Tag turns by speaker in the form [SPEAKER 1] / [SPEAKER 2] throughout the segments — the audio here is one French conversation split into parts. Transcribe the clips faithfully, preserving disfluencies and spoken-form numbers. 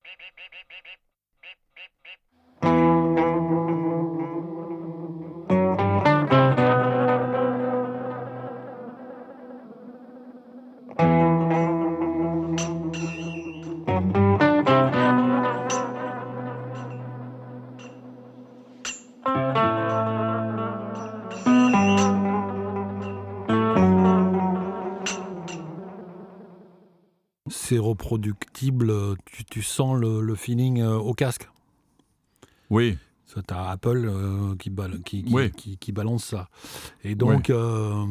[SPEAKER 1] C'est reproductible, tu, tu sens le, le feeling euh, au casque.
[SPEAKER 2] Oui.
[SPEAKER 1] Ça, t'as Apple euh, qui, bal- qui, qui,
[SPEAKER 2] Oui.
[SPEAKER 1] qui, qui balance ça. Et donc,
[SPEAKER 2] Oui.
[SPEAKER 1] euh,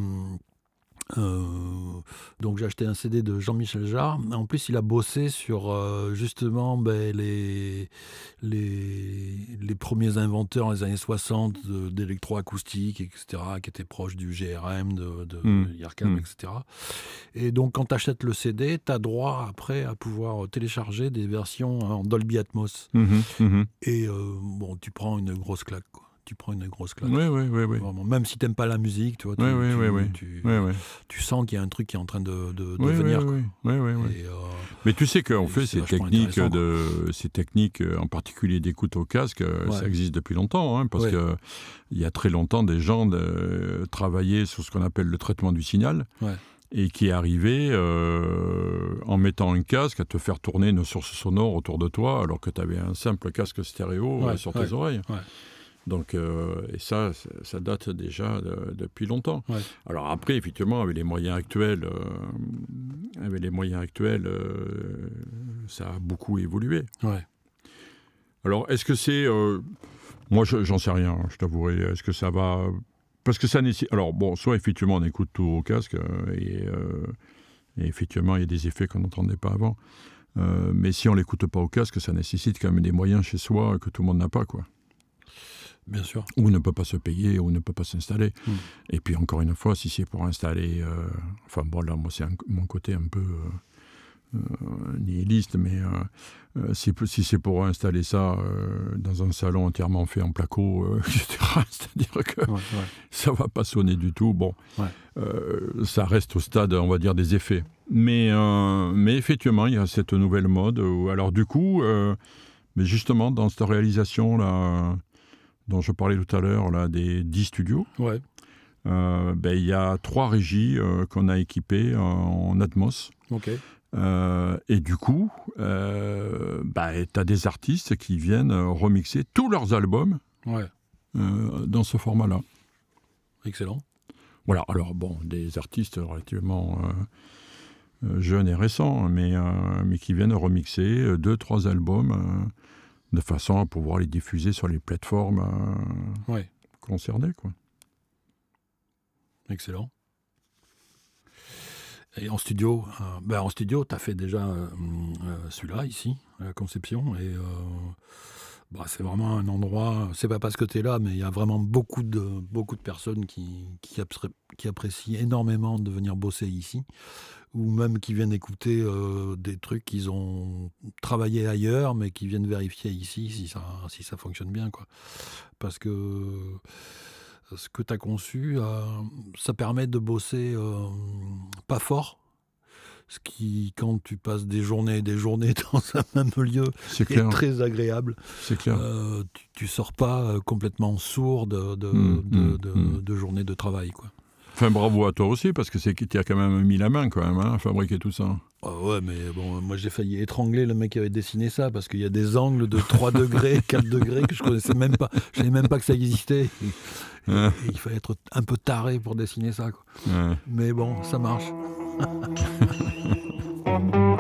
[SPEAKER 1] euh, donc j'ai acheté un C D de Jean-Michel Jarre. En plus, il a bossé sur euh, justement ben, les, les, les premiers inventeurs dans les années soixante de, d'électroacoustique, et cetera, qui étaient proches du G R M, de, de,
[SPEAKER 2] Mmh.
[SPEAKER 1] de l'IRCAM,
[SPEAKER 2] Mmh.
[SPEAKER 1] et cetera. Et donc, quand tu achètes le C D, tu as droit après à pouvoir télécharger des versions en Dolby Atmos.
[SPEAKER 2] Mmh. Mmh.
[SPEAKER 1] Et euh, bon, tu prends une grosse claque, quoi. Tu prends une grosse claque.
[SPEAKER 2] Oui, oui, oui, oui.
[SPEAKER 1] Vraiment. Même si tu n'aimes pas la musique, tu vois, tu,
[SPEAKER 2] Oui, oui,
[SPEAKER 1] tu,
[SPEAKER 2] oui, oui.
[SPEAKER 1] tu,
[SPEAKER 2] oui, oui.
[SPEAKER 1] tu sens qu'il y a un truc qui est en train de, de, de
[SPEAKER 2] Oui,
[SPEAKER 1] venir.
[SPEAKER 2] oui,
[SPEAKER 1] quoi.
[SPEAKER 2] oui, oui, oui, oui.
[SPEAKER 1] Et, euh,
[SPEAKER 2] Mais tu sais qu'en
[SPEAKER 1] et
[SPEAKER 2] fait,
[SPEAKER 1] c'est
[SPEAKER 2] ces
[SPEAKER 1] vachement
[SPEAKER 2] techniques,
[SPEAKER 1] intéressant,
[SPEAKER 2] de, ces techniques, en particulier d'écoute au casque,
[SPEAKER 1] Ouais.
[SPEAKER 2] ça existe depuis longtemps, hein, parce
[SPEAKER 1] Ouais.
[SPEAKER 2] que il y a très longtemps, des gens de, travaillaient sur ce qu'on appelle le traitement du signal,
[SPEAKER 1] Ouais.
[SPEAKER 2] et qui arrivaient, euh, en mettant un casque, à te faire tourner une source sonore autour de toi, alors que tu avais un simple casque stéréo
[SPEAKER 1] Ouais,
[SPEAKER 2] euh, sur tes
[SPEAKER 1] ouais,
[SPEAKER 2] oreilles.
[SPEAKER 1] ouais.
[SPEAKER 2] Donc, euh, et ça, ça, ça date déjà de, depuis longtemps.
[SPEAKER 1] Ouais.
[SPEAKER 2] Alors après, effectivement, avec les moyens actuels, euh, avec les moyens actuels, euh, ça a beaucoup évolué.
[SPEAKER 1] Ouais.
[SPEAKER 2] Alors, est-ce que c'est, euh, moi, je, j'en sais rien, je t'avouerai. Est-ce que ça va, parce que ça nécessite. Alors bon, soit effectivement on écoute tout au casque euh, et, euh, et effectivement il y a des effets qu'on n'entendait pas avant. Euh, mais si on l'écoute pas au casque, ça nécessite quand même des moyens chez soi que tout le monde n'a pas, quoi.
[SPEAKER 1] Bien sûr.
[SPEAKER 2] Ou ne peut pas se payer, ou ne peut pas s'installer.
[SPEAKER 1] Mmh.
[SPEAKER 2] Et puis encore une fois, si c'est pour installer... Euh, enfin bon, là, moi, c'est un, mon côté un peu euh, euh, nihiliste, mais euh, euh, si, si c'est pour installer ça euh, dans un salon entièrement fait en placo, euh, et cetera, c'est-à-dire que
[SPEAKER 1] Ouais, ouais.
[SPEAKER 2] ça va pas sonner du tout. Bon,
[SPEAKER 1] Ouais.
[SPEAKER 2] euh, ça reste au stade, on va dire, des effets. Mais, euh, mais effectivement, il y a cette nouvelle mode. Où, alors du coup, euh, mais justement, dans cette réalisation-là... dont je parlais tout à l'heure, là, des dix studios,
[SPEAKER 1] Ouais.
[SPEAKER 2] euh, ben, y a trois régies euh, qu'on a équipées en, en Atmos.
[SPEAKER 1] Ok.
[SPEAKER 2] Euh, et du coup, euh, ben, tu as des artistes qui viennent remixer tous leurs albums
[SPEAKER 1] Ouais.
[SPEAKER 2] euh, dans ce format-là.
[SPEAKER 1] Excellent.
[SPEAKER 2] Voilà, alors bon, des artistes relativement euh, euh, jeunes et récents, mais, euh, mais qui viennent remixer deux, trois albums euh, de façon à pouvoir les diffuser sur les plateformes euh,
[SPEAKER 1] Ouais.
[SPEAKER 2] concernées, quoi.
[SPEAKER 1] Excellent. Et en studio, euh, ben en studio, tu as fait déjà euh, euh, celui-là, ici, à la Conception. Et euh, bah, c'est vraiment un endroit, c'est pas parce que tu es là, mais il y a vraiment beaucoup de, beaucoup de personnes qui, qui, appré- qui apprécient énormément de venir bosser ici, ou même qui viennent écouter euh, des trucs qu'ils ont travaillé ailleurs, mais qui viennent vérifier ici si ça, si ça fonctionne bien, quoi. Parce que ce que tu as conçu, euh, ça permet de bosser euh, pas fort. Ce qui, quand tu passes des journées et des journées dans un même lieu,
[SPEAKER 2] C'est
[SPEAKER 1] est
[SPEAKER 2] clair,
[SPEAKER 1] très agréable.
[SPEAKER 2] c'est clair.
[SPEAKER 1] Euh, tu, tu sors pas euh, complètement sourd de, de,
[SPEAKER 2] Mmh,
[SPEAKER 1] de,
[SPEAKER 2] mmh,
[SPEAKER 1] de,
[SPEAKER 2] mmh.
[SPEAKER 1] de journées de travail, quoi.
[SPEAKER 2] Enfin, bravo à toi aussi, parce que c'est que tu as quand même mis la main, quand même, hein, à fabriquer tout ça.
[SPEAKER 1] Ah ouais, mais bon, moi j'ai failli étrangler le mec qui avait dessiné ça, parce qu'il y a des angles de trois degrés, quatre degrés, que je connaissais même pas. Je savais même pas que ça existait. Et, et, et il fallait être un peu taré pour dessiner ça, quoi.
[SPEAKER 2] Ouais.
[SPEAKER 1] Mais bon, ça marche.